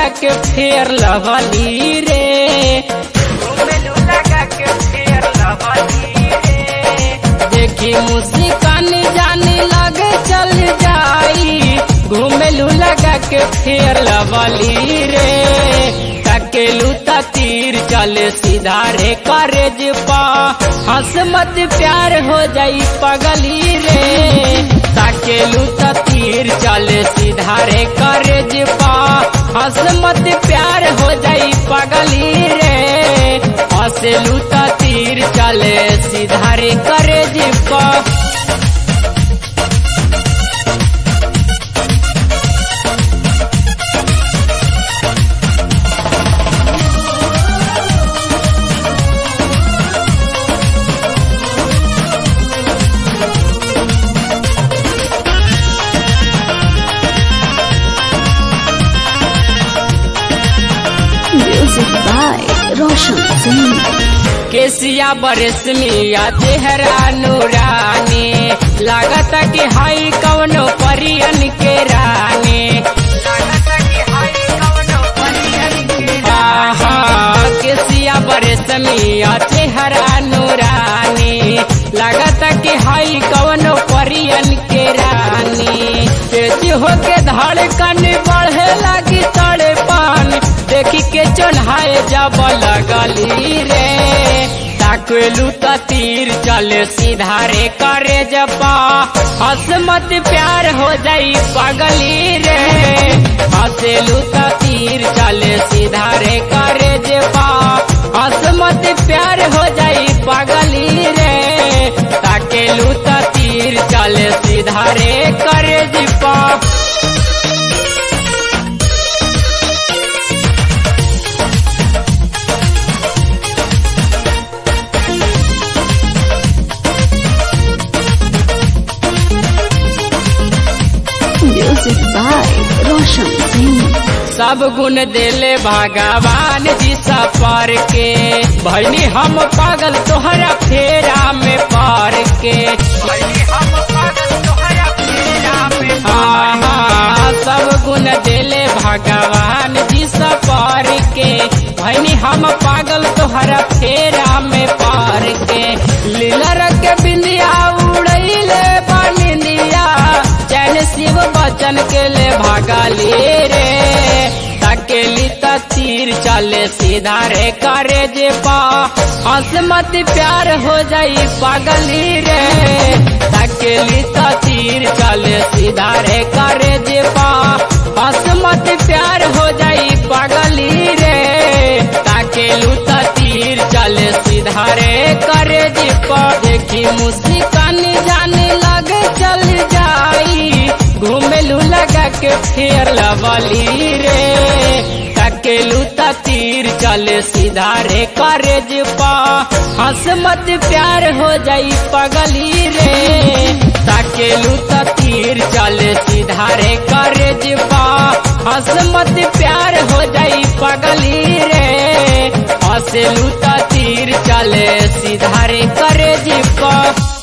के फेर लवली रे, घुमेलू लगा के फेर लवली रे। देखी मुस्कान जाने लगे चल जाई, घुमेलू लगा के फेर लवली रे। तकेलू तीर चले सीधा रे करेज पा, हंस मत प्यार हो जाई पगली रे। तकेलू तीर चले सीधा रे करेज पा, हंस मत प्यार हो जाई पगली रे। हंसलू तीर चले सीधा रे करेज पा। Music by Roshan Singh. केसिया बरसमिया चेहरा नूरानी, लागत कि हाई कवनो परियन के रानी। केसिया बरसमिया चेहरा नूरानी, लागत कि हाई कवनो परियन के रानी। तेज होके धड़कन बढ़े लगी तड़पन, देखी के चढ़ाए जब लगली रे। ताकेलू तीर चले सीधा रे करे जपा, हंस मत प्यार हो जाई पगली रे। हंसेलू तीर चले सीधा रे करे जपा, हंस मत प्यार हो जाई पगली रे। ताकेलू तीर चले सीधा रे करे जपा। Music by Roshan Singh. सब गुण देले भगवान जी सफर के, भैनी हम पागल तोहरा फेरा में पार के। सब गुण देले भगवान जी सफर के, भैनी हम पागल तोहरा फेरा में पार के। लीला रख बिंदिया उड़ैले बनिया, चैन शिव बचन के ले भागली रे। तकेली तीर चले सीधा रे करे जे पा, हंस मत प्यार हो जाई पगली रे। तकेली तीर चले सीधा रे करे जे पा, हंस मत प्यार हो जाई पगली रे। तकेलू तीर चले सीधा रे करे जे पा। देखी मुस्कान जाने लगे चल जाई, घुमेलू लगा के फेर लवली रे। तकेलू तीर चले सीधा रे करेज पा, हंस मत प्यार हो जाई पगली रे। तकेलू तीर चले सीधा रे करेज पा, हंस मत प्यार हो जाई पगली रे। हंसलू तीर चले सीधा रे करेज पा।